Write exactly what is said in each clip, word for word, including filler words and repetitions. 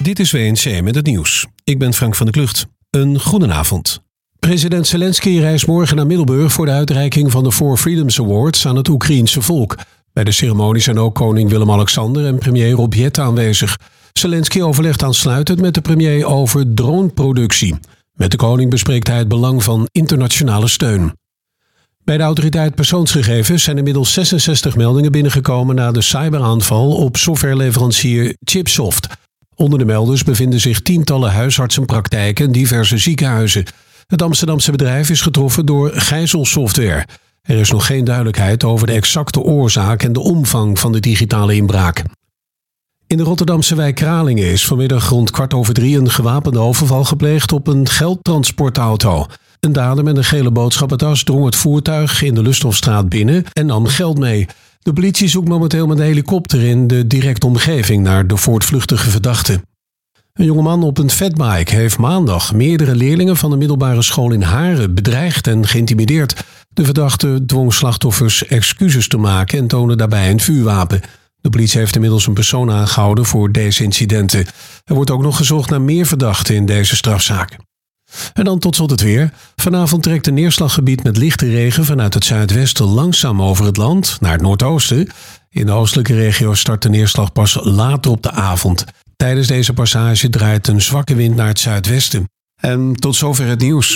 Dit is W N C met het nieuws. Ik ben Frank van der Klucht. Een goedenavond. President Zelensky reist morgen naar Middelburg voor de uitreiking van de Four Freedoms Awards aan het Oekraïense volk. Bij de ceremonie zijn ook koning Willem-Alexander en premier Rob Jetten aanwezig. Zelensky overlegt aansluitend met de premier over droneproductie. Met de koning bespreekt hij het belang van internationale steun. Bij de autoriteit persoonsgegevens zijn inmiddels zesenzestig meldingen binnengekomen na de cyberaanval op softwareleverancier Chipsoft. Onder de melders bevinden zich tientallen huisartsenpraktijken en diverse ziekenhuizen. Het Amsterdamse bedrijf is getroffen door gijzelsoftware. Er is nog geen duidelijkheid over de exacte oorzaak en de omvang van de digitale inbraak. In de Rotterdamse wijk Kralingen is vanmiddag rond kwart over drie een gewapende overval gepleegd op een geldtransportauto. Een dader met een gele boodschappentas drong het voertuig in de Lusthoffstraat binnen en nam geld mee. De politie zoekt momenteel met een helikopter in de directe omgeving naar de voortvluchtige verdachte. Een jongeman op een fatbike heeft maandag meerdere leerlingen van de middelbare school in Haren bedreigd en geïntimideerd. De verdachte dwong slachtoffers excuses te maken en toonde daarbij een vuurwapen. De politie heeft inmiddels een persoon aangehouden voor deze incidenten. Er wordt ook nog gezocht naar meer verdachten in deze strafzaak. En dan tot slot het weer. Vanavond trekt een neerslaggebied met lichte regen vanuit het zuidwesten langzaam over het land naar het noordoosten. In de oostelijke regio start de neerslag pas later op de avond. Tijdens deze passage draait een zwakke wind naar het zuidwesten. En tot zover het nieuws.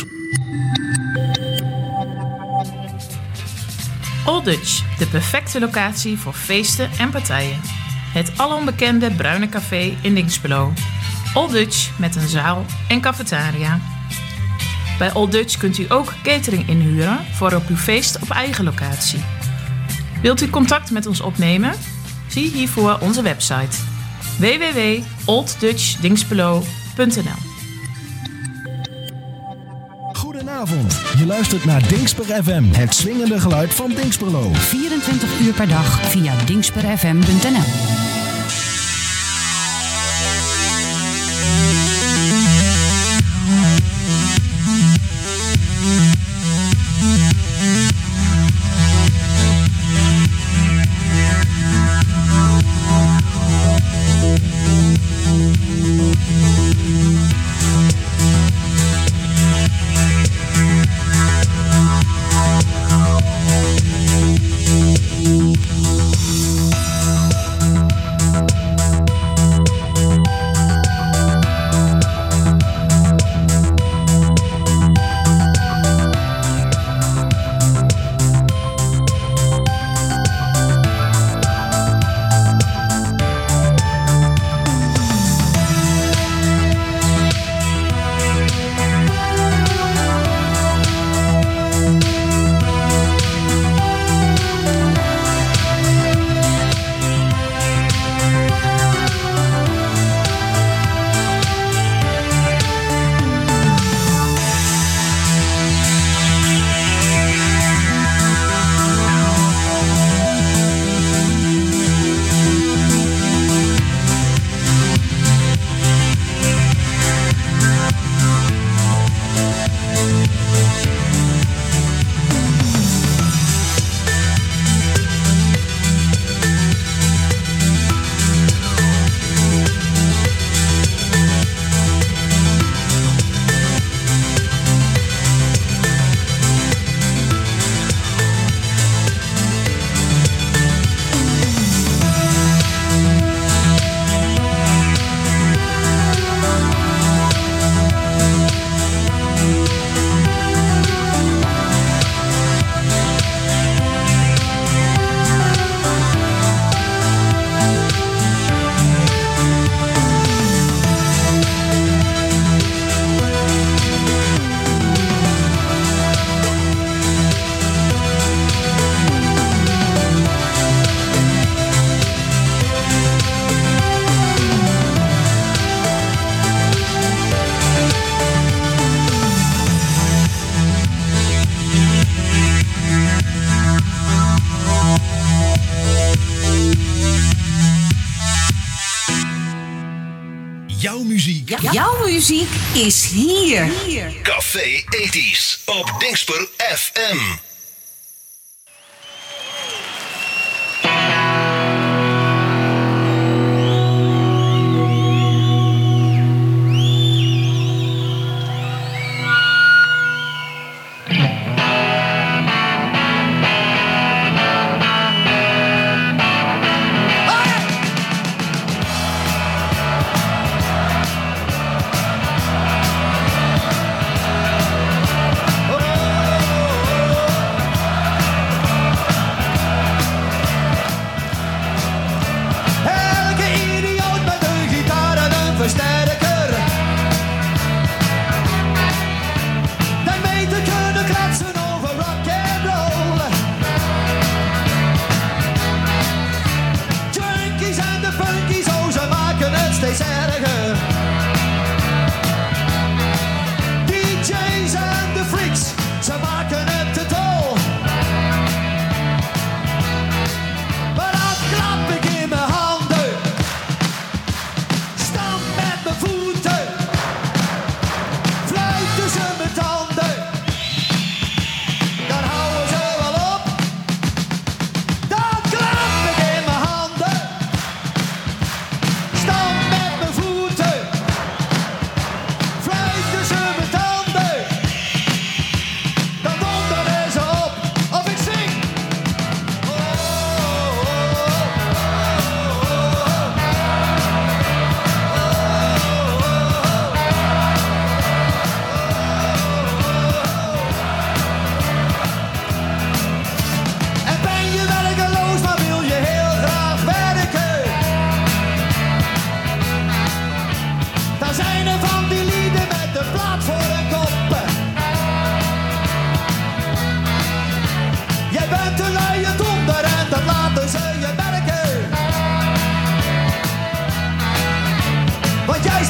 Old Dutch, de perfecte locatie voor feesten en partijen. Het alombekende Bruine Café in Dinxperlo. Old Dutch met een zaal en cafetaria. Bij Old Dutch kunt u ook catering inhuren voor op uw feest op eigen locatie. Wilt u contact met ons opnemen? Zie hiervoor onze website w w w punt old dutch dinxperlo punt n l. Goedenavond, je luistert naar Dinxper F M, het swingende geluid van Dinxperlo. vierentwintig uur per dag via dinxper f m punt n l. Jouw muziek. Ja, jouw muziek is hier. hier. Café ethisch op Dinxper F M.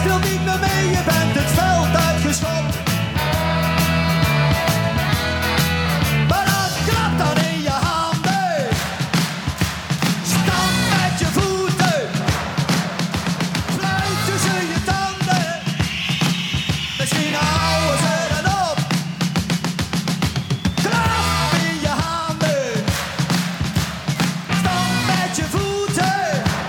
wilt niet meer mee, je bent het veld uitgeschopt. Maar dat klapt dan in je handen. Stamp met je voeten. Fluit tussen je tanden. Misschien houden ze dan op. Klap in je handen. Stamp met je voeten.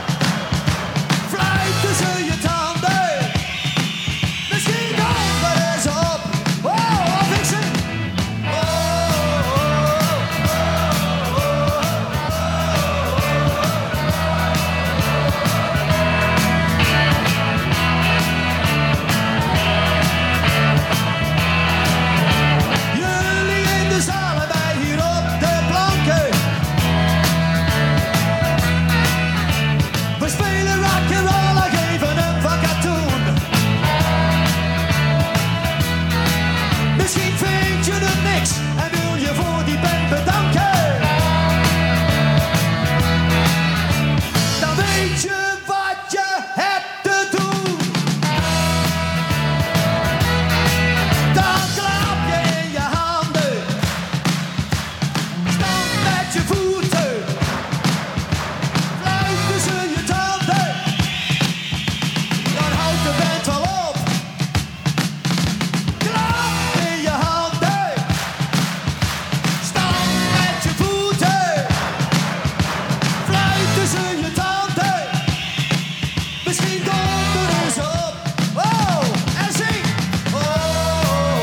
Fluit tussen je tanden. Misschien houden ze op. Oh, wat ik ze. Jullie in de zaal en wij hier op de planken. We spelen rock'n'roll en geven hem van katoen. Misschien vind je het niks en wil je voor die band bedanken. Dan weet je wat je hebt te doen. Dan klap je in je handen. Stamp met je voeten. Fluit tussen je tanden. Dan houdt de band wel op. Klap in je handen. Stamp met je voeten. Fluit tussen je tanden. Misschien donderen ze op. Oh, en zing. Oh, oh,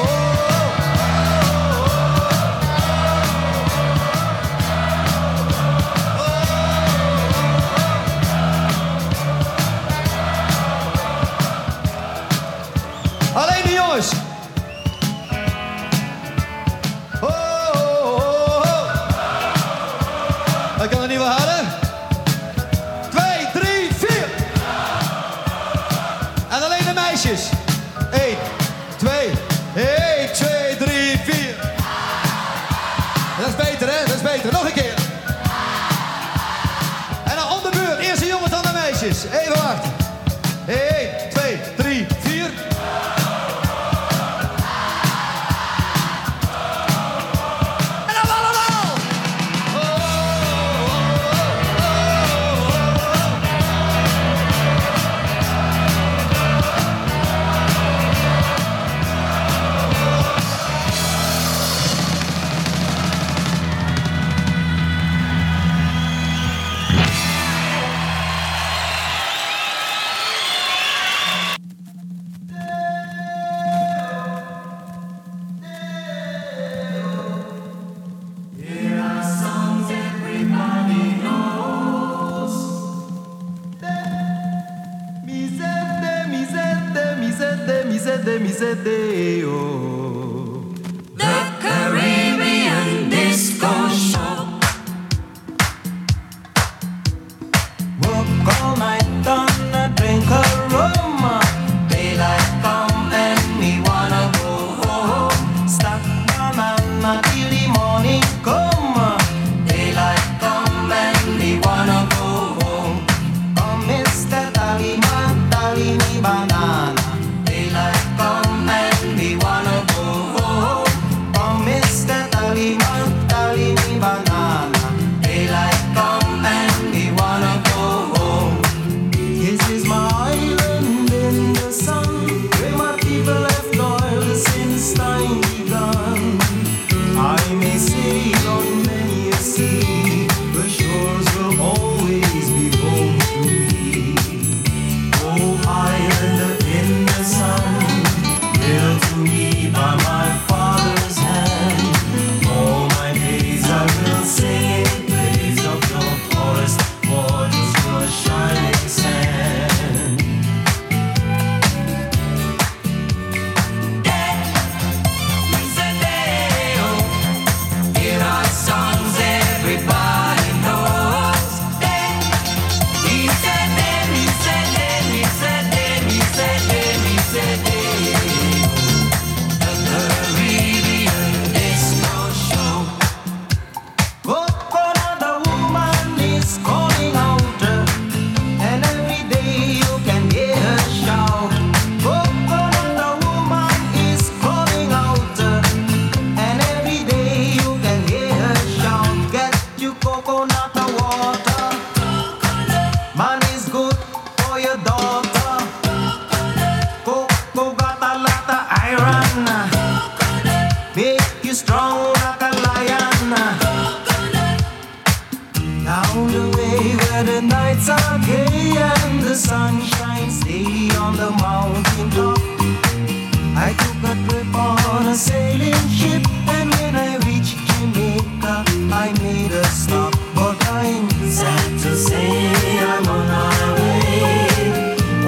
oh. Alleen de jongens. Oh, oh, oh, oh. Ik kan er niet meer harder. Twee, drie, vier. En alleen de meisjes. Eén, twee, één, twee, drie, vier. Dat is beter, hè? Dat is beter. Nog een keer. En dan om de beurt. Eerst de jongens, dan de meisjes. Even wachten. Eén, twee, drie, vier. En dan allemaal. Oh, oh, Misete, misete, misete, misete, misete, oh. The Caribbean Disco Show. Work all night on a drink of rum. Daylight come and we wanna go home. Stack banana till the morning come. Daylight come and we wanna go home. Come Mister Tallyman, tally me banana. Daylight come and we wanna go a daughter. Cocoa got a lot of iron. Make you strong like a lion. Down the way where the nights are gay and the sun shines daily on the mountain top. I took a trip on a sailing ship, and when I reached Jamaica, I made a stop. But I'm sad to say I'm on my way.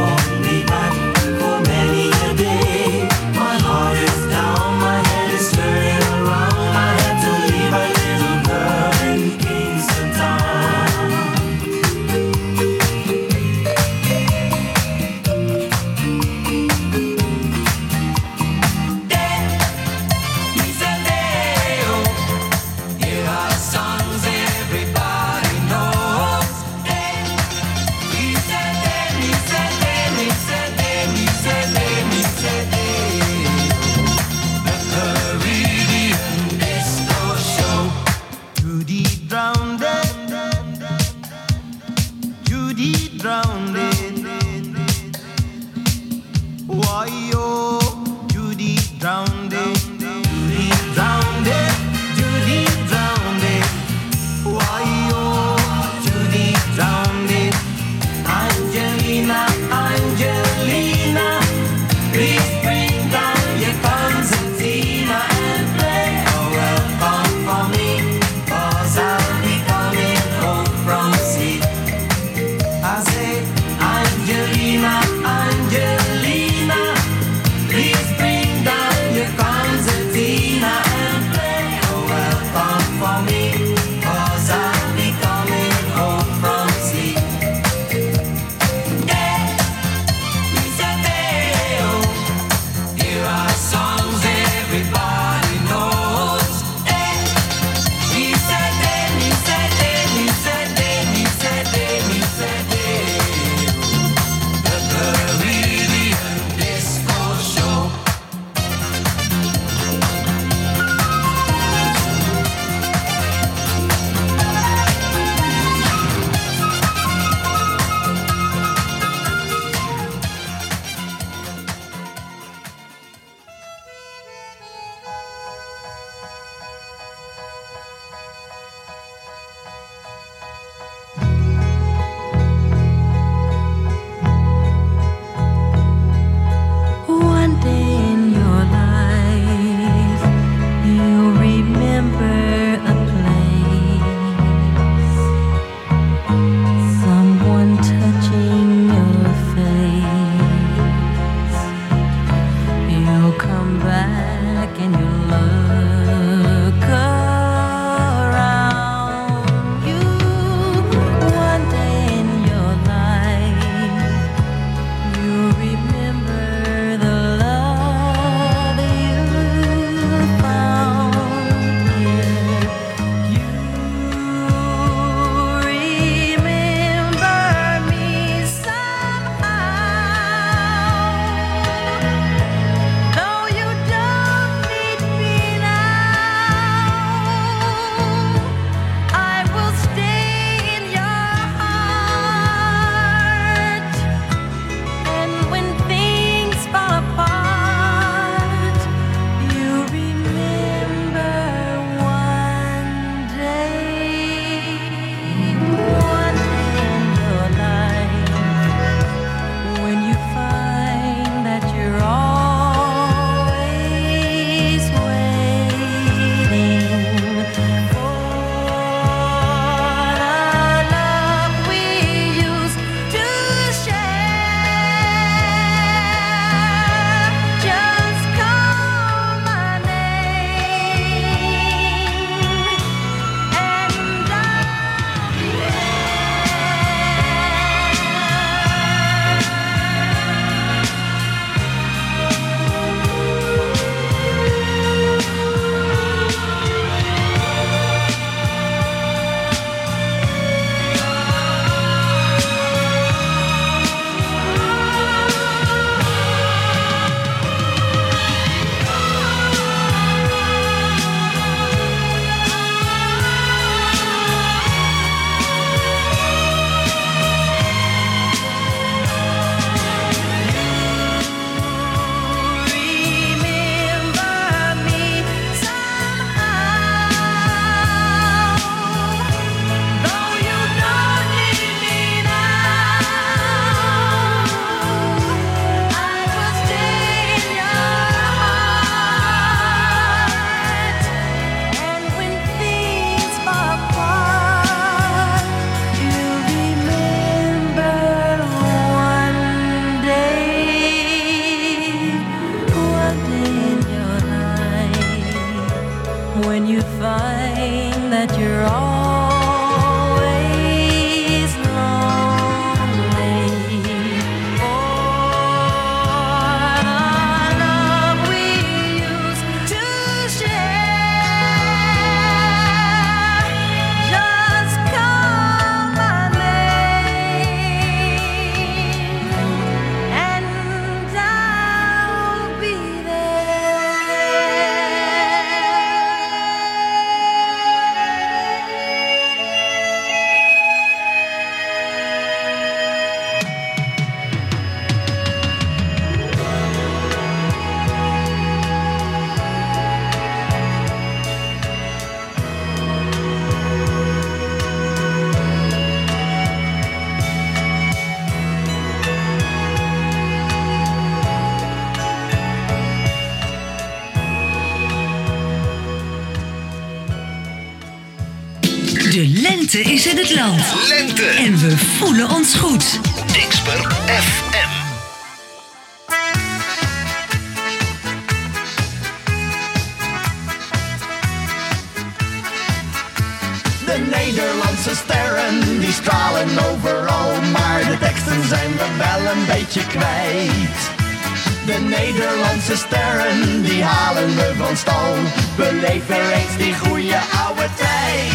Lente is in het land. Lente. En we voelen ons goed. Dingsper F M. De Nederlandse sterren die stralen overal, maar de teksten zijn we wel een beetje kwijt. De Nederlandse sterren die halen we van stal, beleef weer eens die goede oude tijd.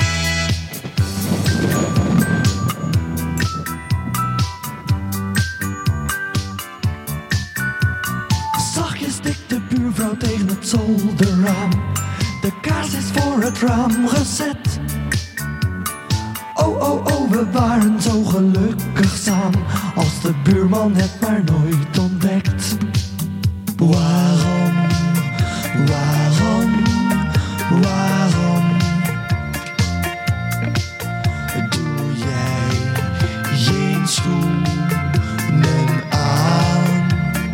Zachtjes stikt de buurvrouw tegen het zolderraam, de kaars is voor het raam gezet. Oh, oh, oh, we waren zo gelukkig samen, als de buurman het maar nooit ontdekt. Waarom, waarom, waarom doe jij geen schoenen aan?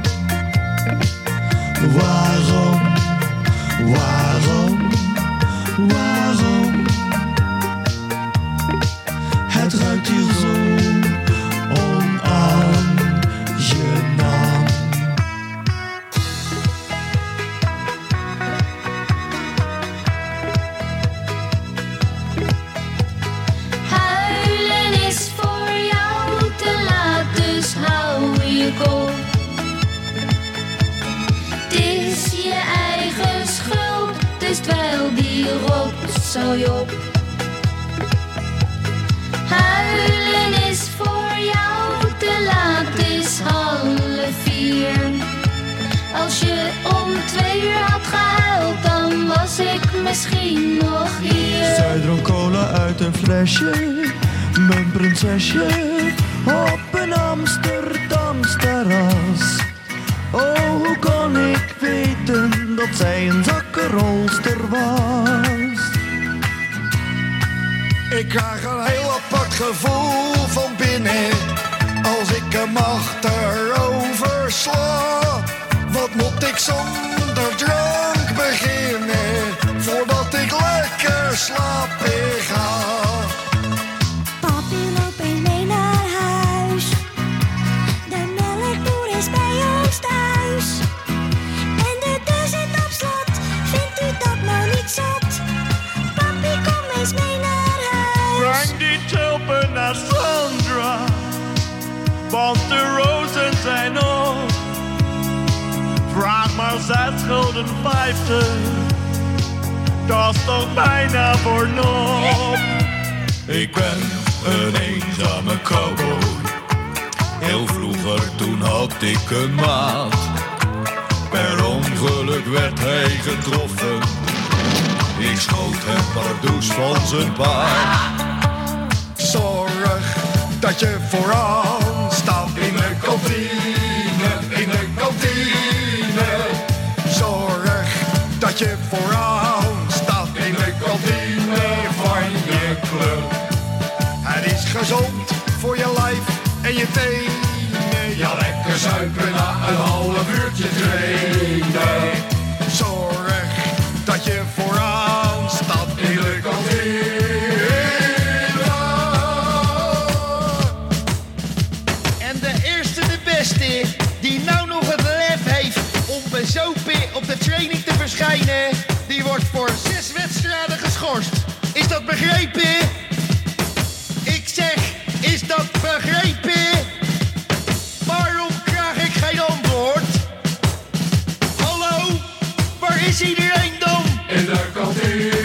Waarom, waarom, waarom? Het ruikt hier zo onaangenaam. Huilen is voor jou te laat, dus hou je kop. Het is je eigen schuld, dus dweil die rotzooi op. Huilen is voor jou te laat, het is half vier. Als je om twee uur had gehuild, dan was ik misschien nog hier. Zij dronk cola uit een flesje, mijn prinsesje, op een Amsterdams terras. Oh, hoe kon ik weten dat zij een zakkenrolster was? Ik krijg een heel apart gevoel van binnen als ik hem achterover sla. Wat moet ik zonder drank beginnen voordat ik lekker slapen ga? Papi loopt eens mee naar huis. De melkboer is bij ons thuis. En de deur zit op slot. Vindt u dat nou niet zot? Papi, kom eens mee naar huis. Breng die tulpen naar Sandra, want de rozen zijn op. Vraag maar zes gulden vijftig, dat is toch bijna voor nop. Ik ben een eenzame cowboy, heel vroeger toen had ik een maat. Per ongeluk werd hij getroffen, ik schoot hem pardoes van zijn paard. Zorg dat je vooraan staat in de kantine, in de kantine. Zorg dat je vooraan staat in de kantine van je club. Het is gezond voor je lijf en je tenen. Ja, lekker zuipen na een half uurtje trainen. Zorg dat je vooraan staat in de kantine. En de eerste, de beste, die nou nog het lef heeft om bezopen op de training te verschijnen, die wordt voor zes wedstrijden geschorst. Is dat begrepen? Ik zeg, is dat begrepen? Waarom krijg ik geen antwoord? Hallo, waar is iedereen dan? In de kantine.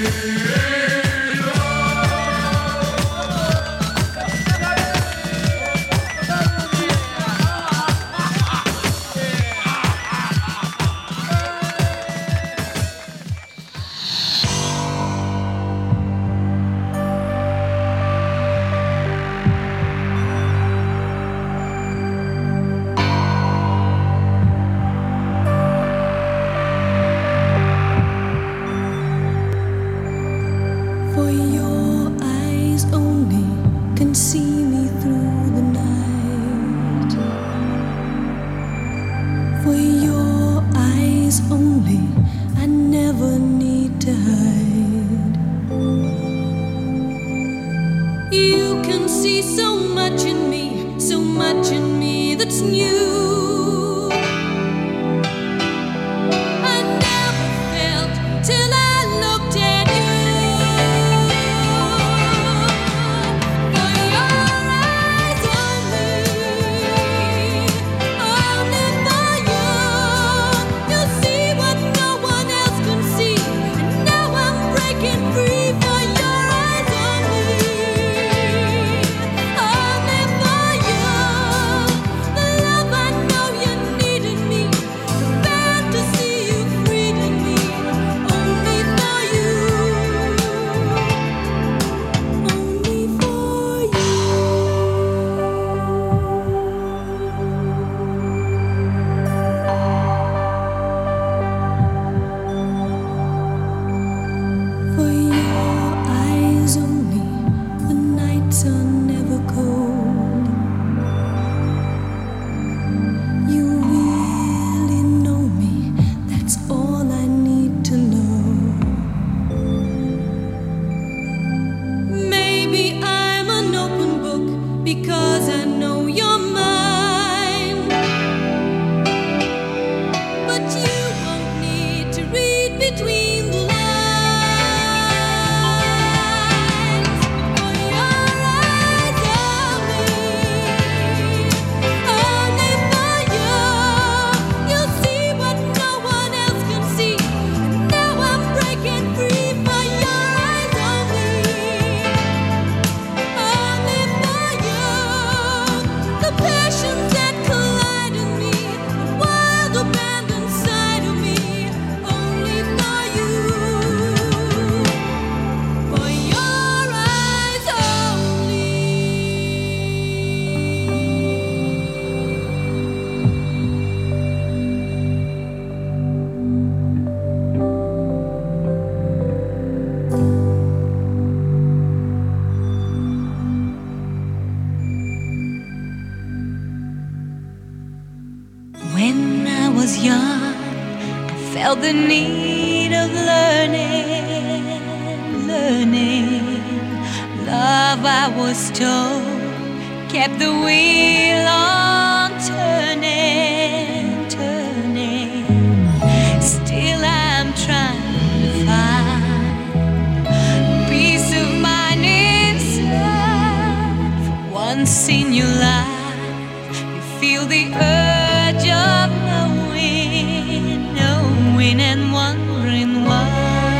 When I was young, I felt the need of learning, learning. Love, I was told, kept the wheel on turning, turning. Still I'm trying to find peace of mind inside. For once in your life, you feel the urge of knowing, knowing and wondering why.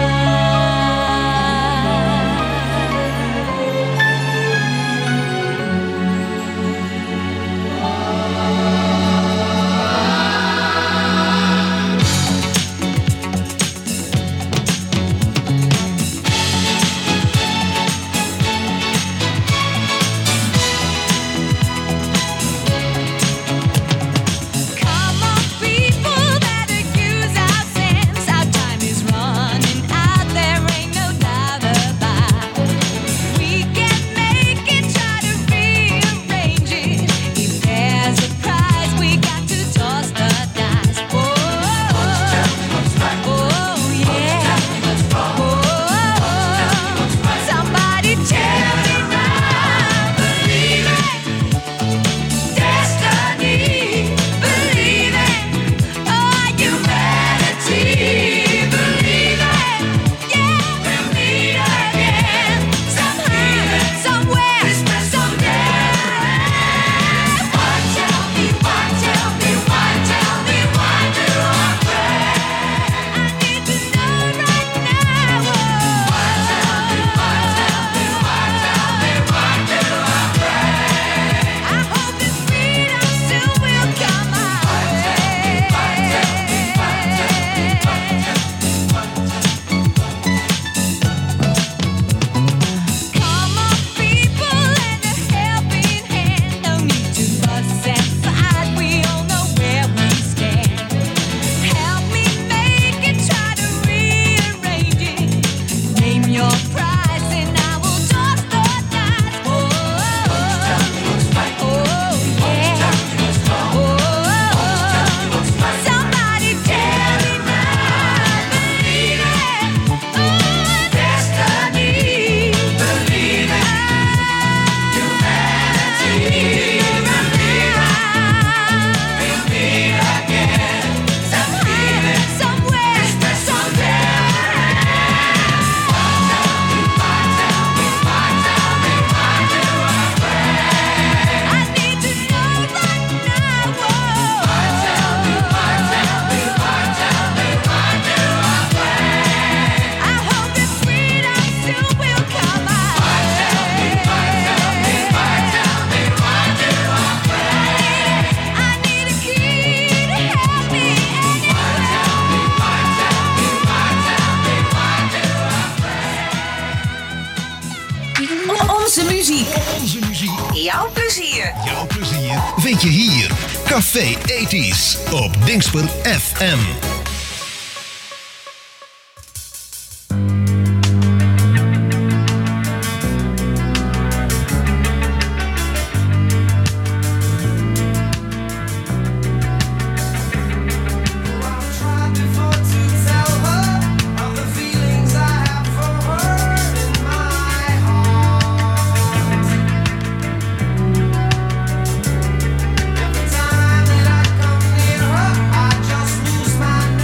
Jouw plezier. Jouw plezier vind je hier. Café tachtiger op Dingsper F M. I just lose my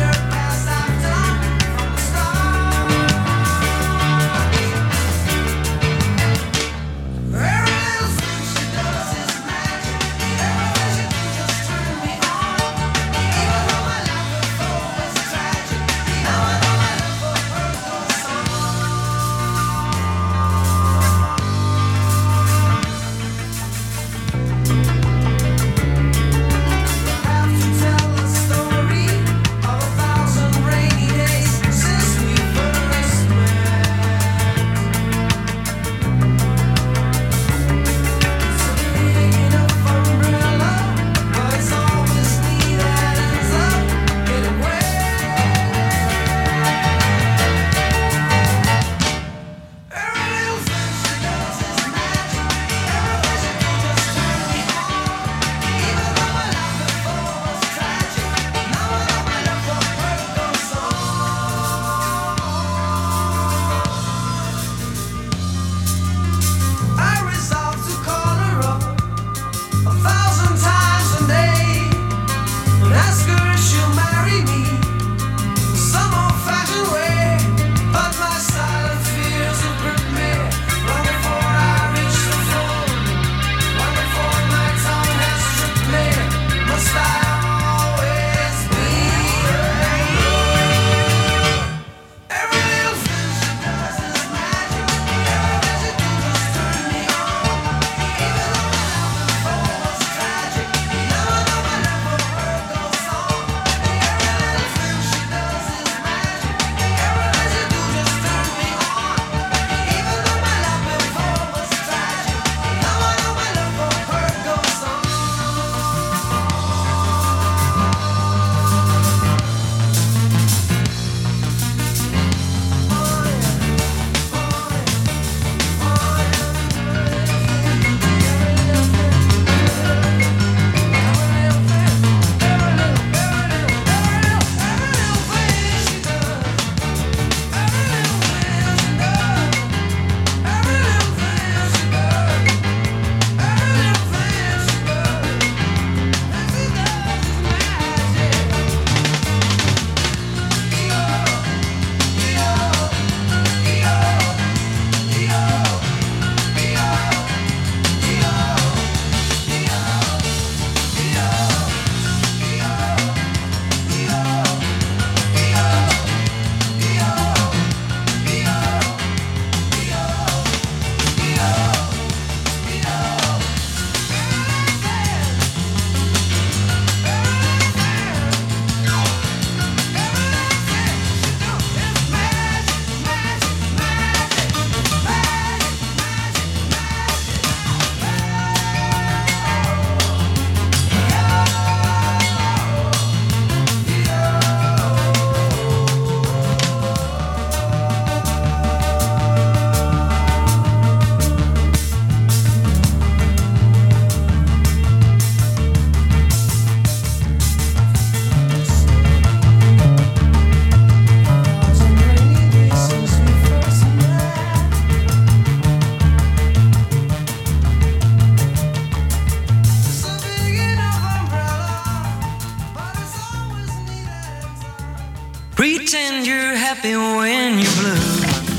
Pretend you're happy when you're blue.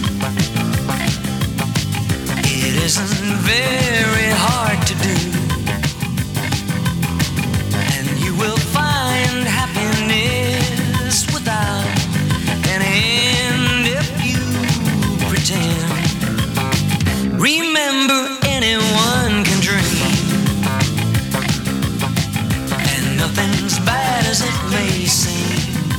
It isn't very hard to do, and you will find happiness without an end if you pretend. Remember, anyone can dream, and nothing's bad as it may seem.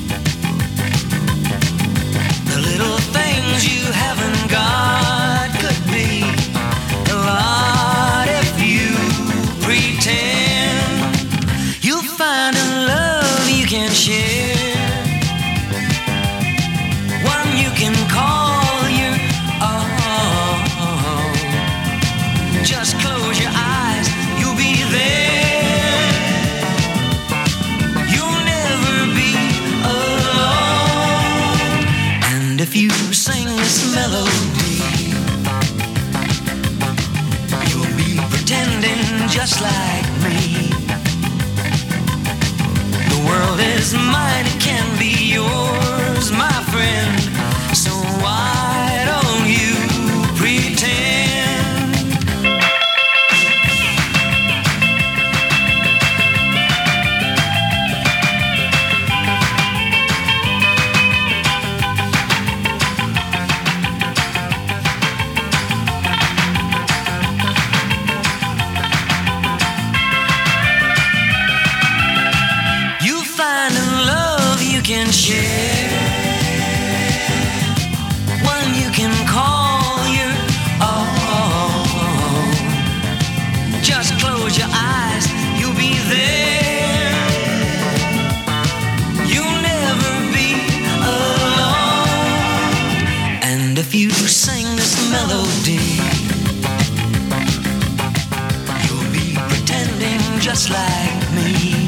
The little things you haven't got could be a lot if you pretend. You'll find a love you can share, one you can call your own. Just close your eyes, you'll be there. You'll never be alone. And if you sing this melody, you'll be pretending just like me. The world is mine, it can be yours, my friend. So why don't you pretend? You find a love you can share, one you can call your own. Just close your eyes, you'll be there. You'll never be alone. And if you sing this melody, you'll be pretending just like me.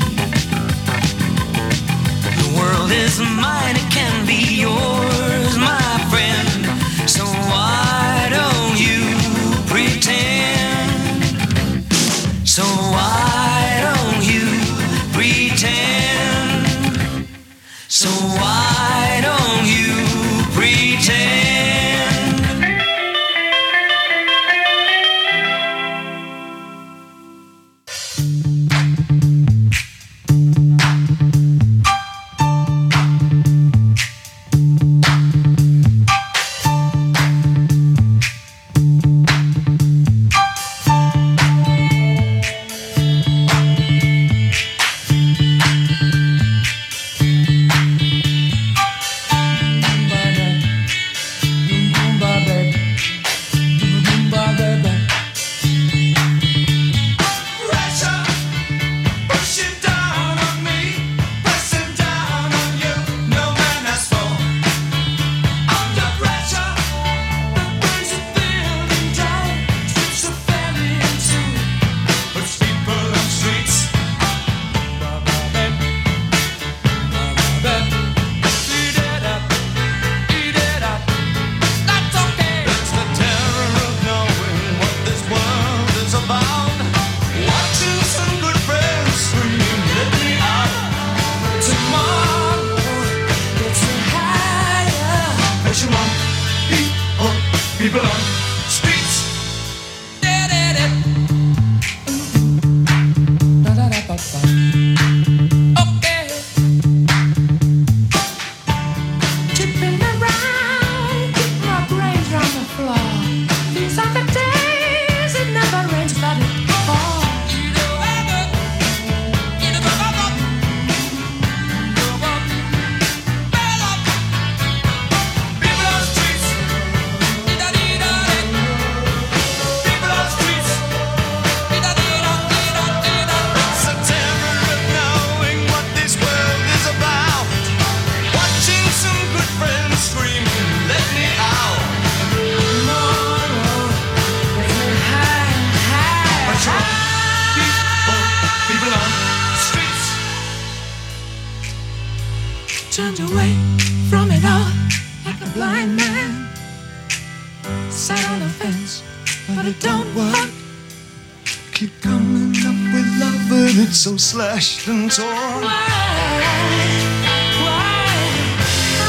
The world is mine, it can be yours, my friend. So why don't you pretend? So why don't you pretend? So why don't you pretend? People on streets. Okay. Tipping around, keep my brains on the floor. These are the days it never rains, but it falls. Turned away from it all like a blind man. Sat on the fence, but it don't work. Keep coming up with love, but it's so slashed and torn. Why? Why?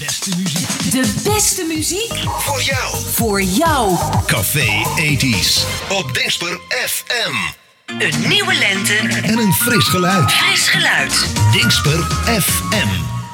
beste muziek. De beste muziek Voor jou. voor jou. Café tachtig op Dingsper F M. Een nieuwe lente. En een fris geluid. Fris geluid. Dingsper F M.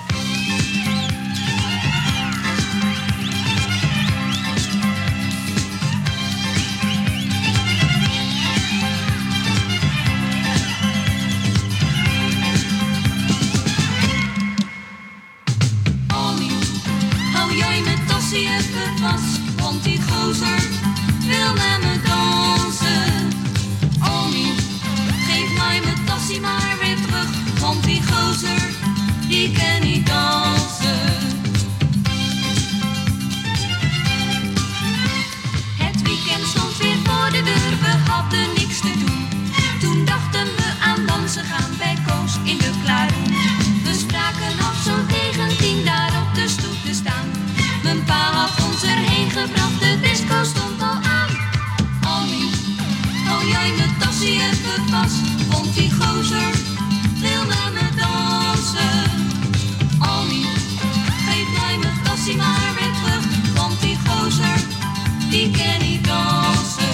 Hou jij mijn tassie even vast, want die gozer wil met me dansen. Annie, geef mij mijn tassie maar weer terug, want die gozer, die kan niet dansen. Het weekend stond weer voor de deur, we hadden niks te doen. Toen dachten we aan dansen gaan bij Koos in de Klaroen. We spraken af zo tegen tien daar op de stoep te staan. Mijn pa had ons erheen gebracht, de disco stond al aan. Annie, hou jij mijn tassie even vast, want die gozer wil met me dansen. Annie, geef mij mijn tassie maar weer terug, want die gozer, die kan niet dansen.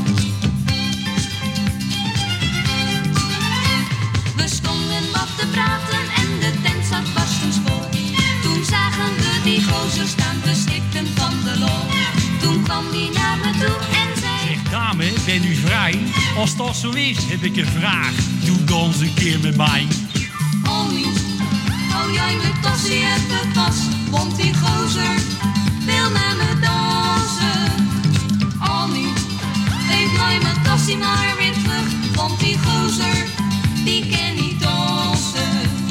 We stonden wat te praten en de tent zat vast vol. Toen zagen we die gozer staan, we stikten van de lol. Toen kwam die naar me toe en zei: Zeg dame, ben u vrij? Als dat zo is, heb ik een vraag. Doe dans een keer met mij. Annie, hou jij mijn tassie even vast, want die gozer wil met me dansen. Annie, geef mij mijn tassie maar weer terug, want die gozer, die kan niet dansen.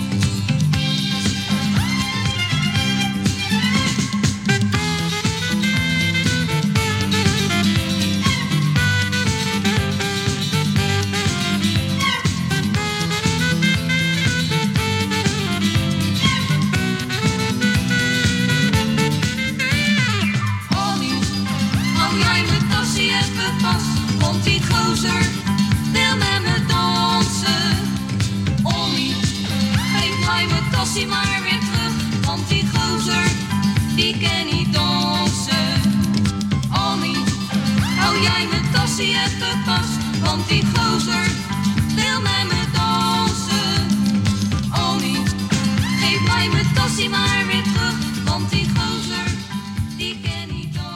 Annie, hou jij mijn tassie even vast, want die gozer wil met me dansen. Annie, geef mij mijn tassie maar weer terug, want die gozer, die kan niet dansen. Annie, hou jij mijn tassie even vast, want die gozer wil met me dansen. Annie, geef mij mijn tassie maar weer terug, want die gozer, die kan niet dansen.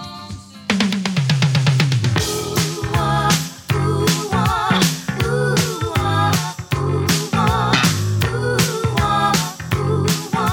Ooh,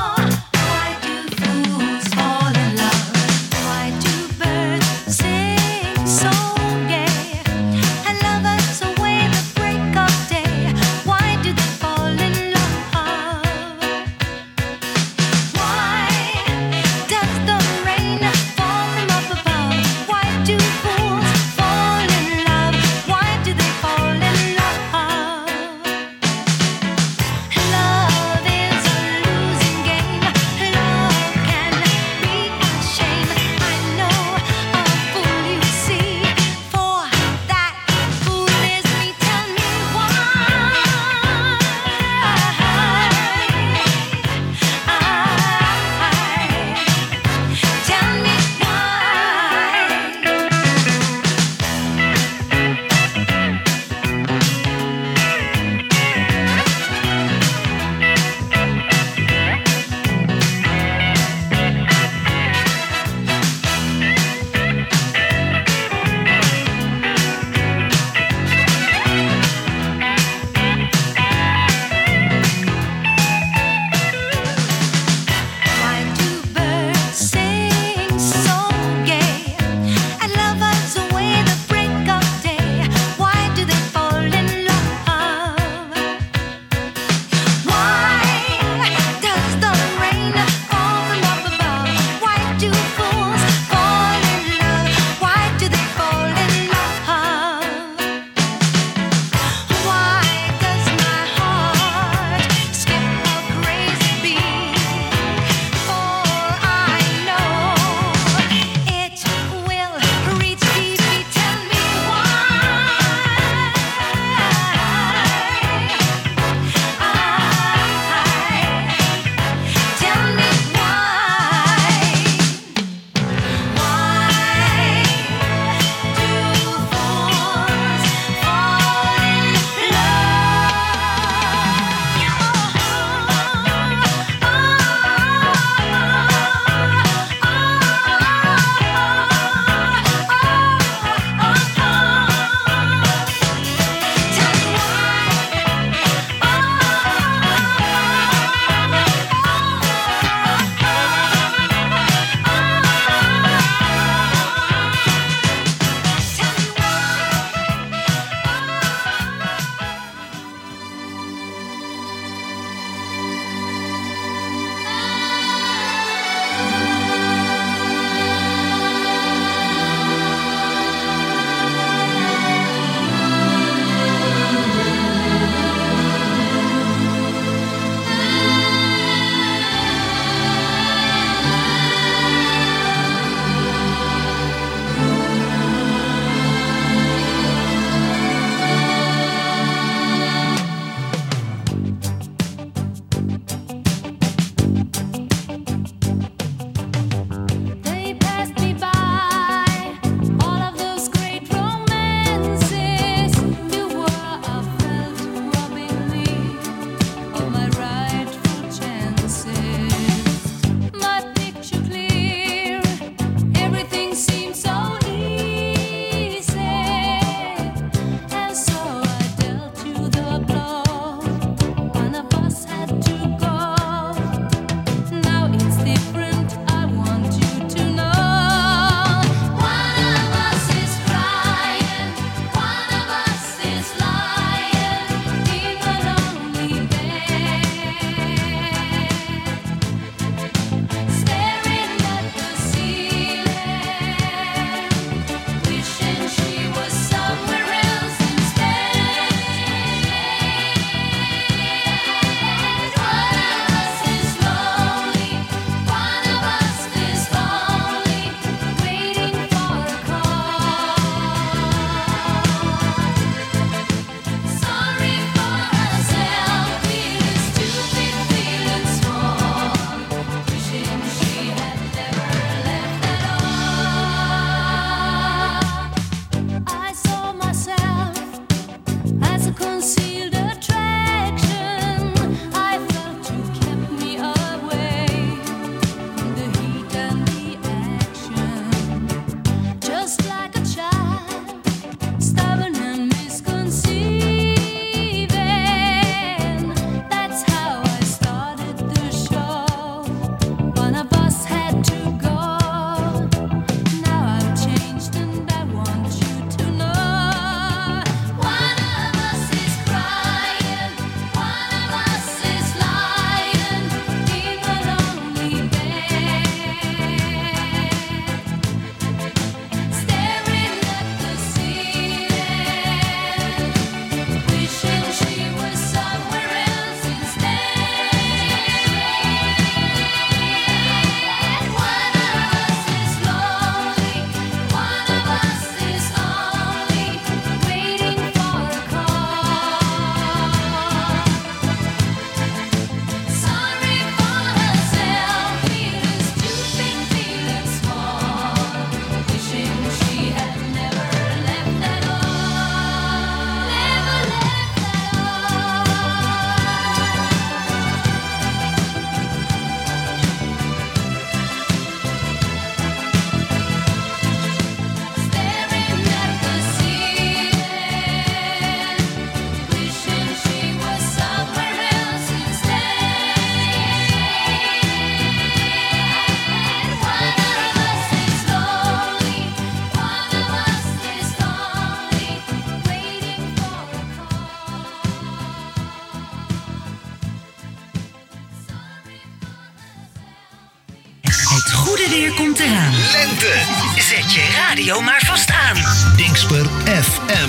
weer komt eraan. Lente. Zet je radio maar vast aan. Dingsper F M.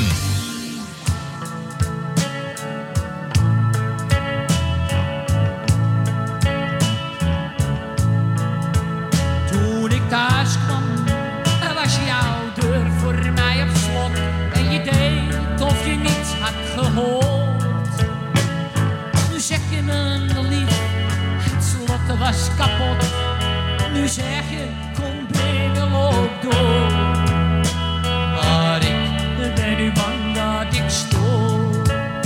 Toen ik thuis kwam, was jouw deur voor mij op slot. En je deed of je niets had gehoord. Nu zeg je me lief, het slot was kapot. Nu zeg je, kom binnen, loop door. Maar ik ben nu bang dat ik stoor.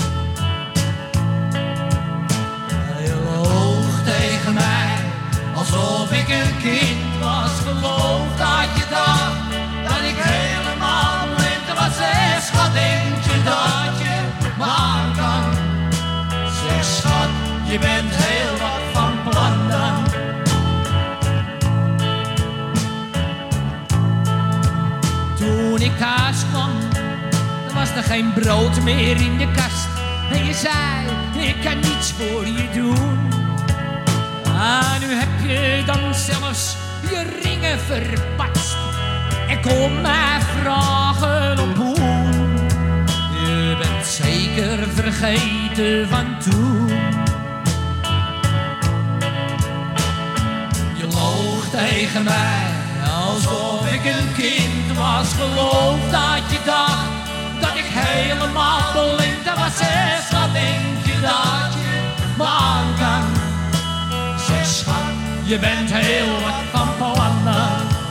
Je loog tegen mij, alsof ik een kind was. Geloof dat je dacht, dat ik helemaal blind was. Zeg schat, denk je dat je me aan kan? Zeg schat, je bent heel wat van plan dan. Toen ik thuis kwam, was er geen brood meer in de kast. En je zei, ik kan niets voor je doen. Ah, nu heb je dan zelfs je ringen verpatst. En kom mij vragen op hoe. Je bent zeker vergeten van toen. Je loog tegen mij, alsof ik een kind was. Geloof dat je dacht, dat ik helemaal blind was. Zeg, wat denk je dat je me aan kan? Zeg schat, je bent heel wat van plannen.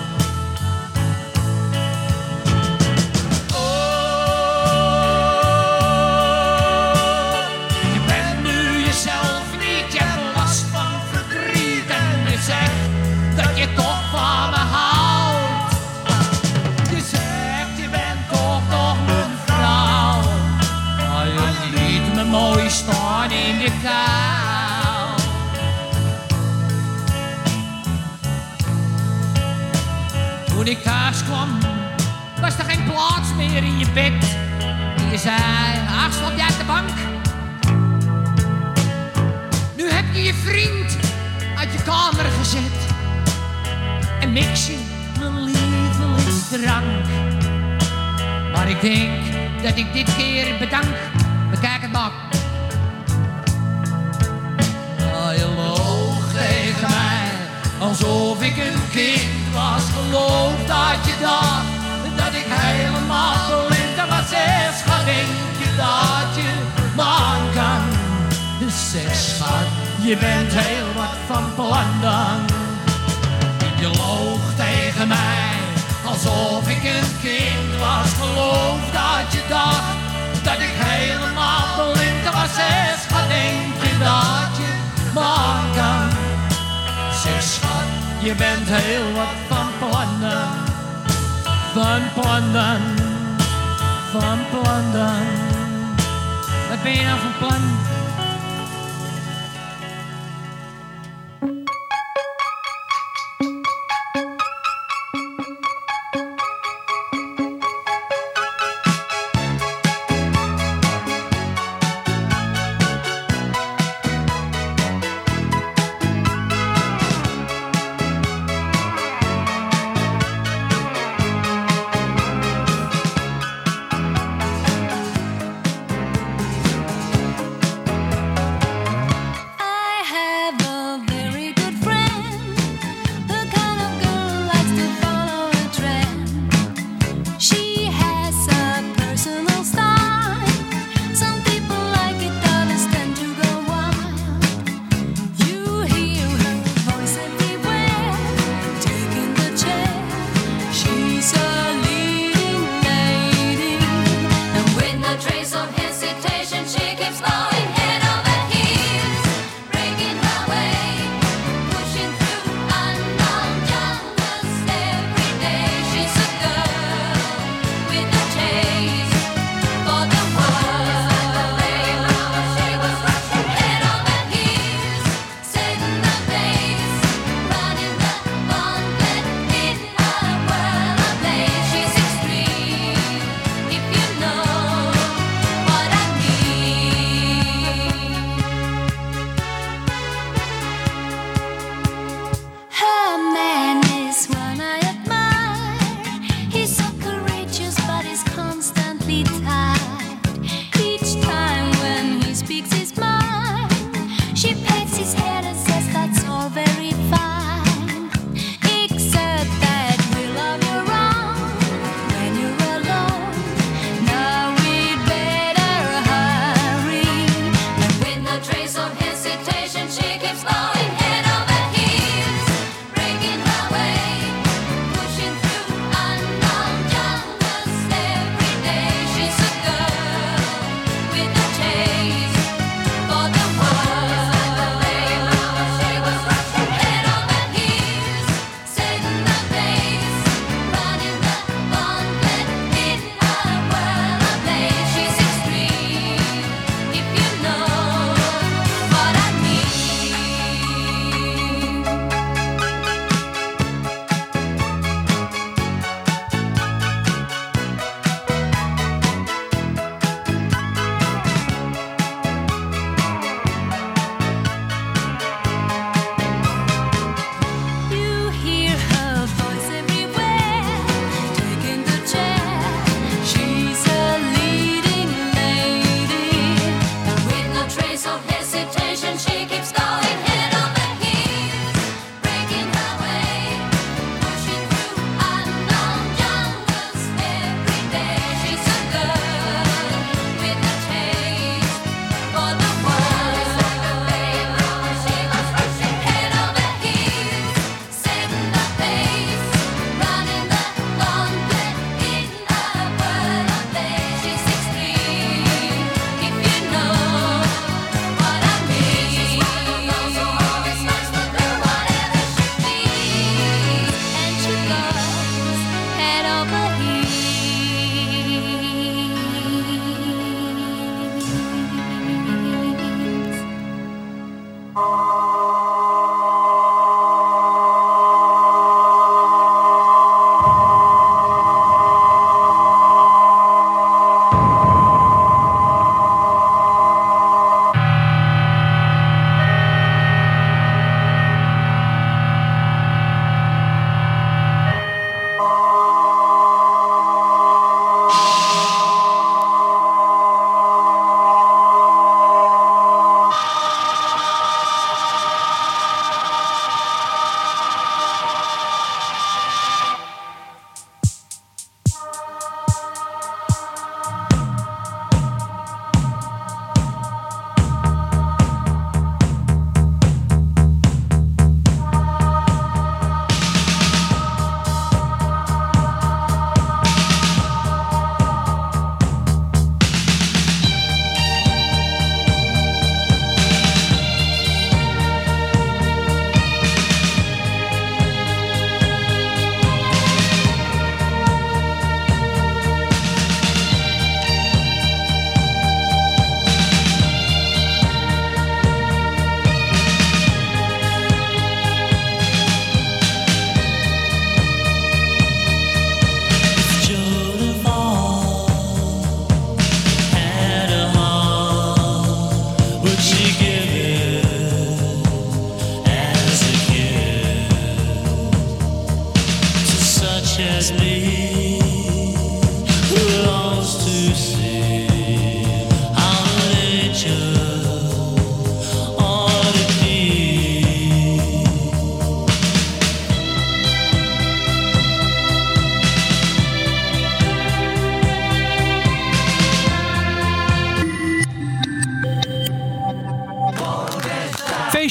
Oh, je bent nu jezelf niet, je hebt last van verdriet. En je zegt dat je toch van me houdt. Je zegt je bent toch nog mijn vrouw. Maar je liet me mooi staan in de kou. Toen ik thuis kwam, was er geen plaats meer in je bed. En je zei, ach, slaap jij uit de bank? Nu heb je je vriend uit je kamer gezet. En mix je mijn lievelingsdrank. Maar ik denk dat ik dit keer bedank. Bekijk het maar. Oh, je loog tegen mij, alsof ik een kind was. Geloof dat je dacht, dat ik helemaal blind was. Zeg schat, denk je dat je me aan kan? Dus zeg schat, je bent heel wat van plan dan. Je loog tegen mij, alsof ik een kind was. Geloof dat je dacht, dat ik helemaal blind was. Zeg schat, denk je dat je me aan kan? Zeg schat, je bent heel wat van plannen. Van plannen, van plannen. Wat ben je nou van plan?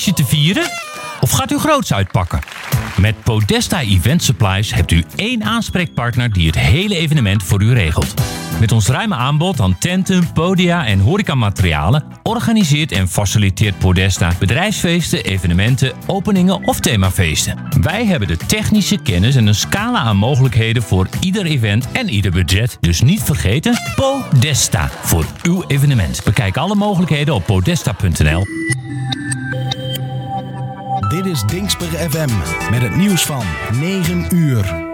feestje te vieren? Of gaat u groots uitpakken? Met Podesta Event Supplies hebt u één aanspreekpartner die het hele evenement voor u regelt. Met ons ruime aanbod aan tenten, podia en horecamaterialen organiseert en faciliteert Podesta bedrijfsfeesten, evenementen, openingen of themafeesten. Wij hebben de technische kennis en een scala aan mogelijkheden voor ieder event en ieder budget. Dus niet vergeten, Podesta voor uw evenement. Bekijk alle mogelijkheden op podesta punt n l. Dit is Dingsper F M met het nieuws van negen uur.